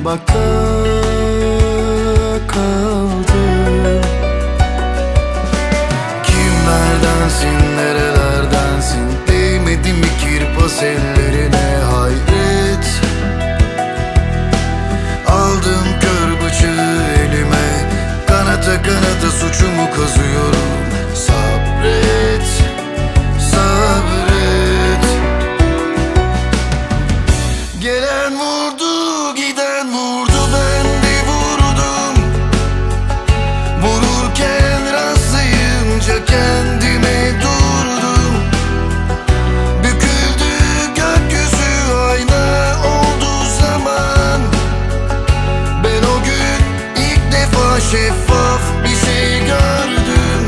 baka kaldım. Kimlerdensin, nerelerdensin? Değmedi mi kirpas ellerine, hayret. Aldım kör bıçağı elime, kanata kanata suçumu kazıyorum. Sabret, sabret. Gelen vurdu, giden vurdu, ben de vurdum. Vururken rastlayınca kendime durdum. Büküldü gökyüzü, ayna oldu zaman. Ben o gün ilk defa şeffaf bir şey gördüm.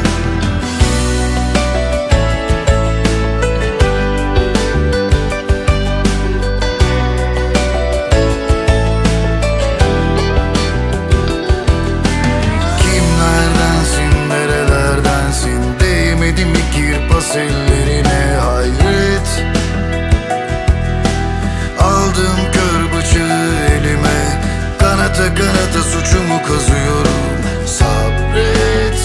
Kimlerdensin, nerelerdensin? Değmedi mi kirpas ellerine, hayret. Aldım kör bıçağı elime, kanata kanata suçumu kazıyorum. Sabret,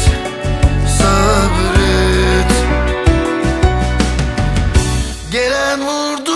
sabret. Gelen vurdu,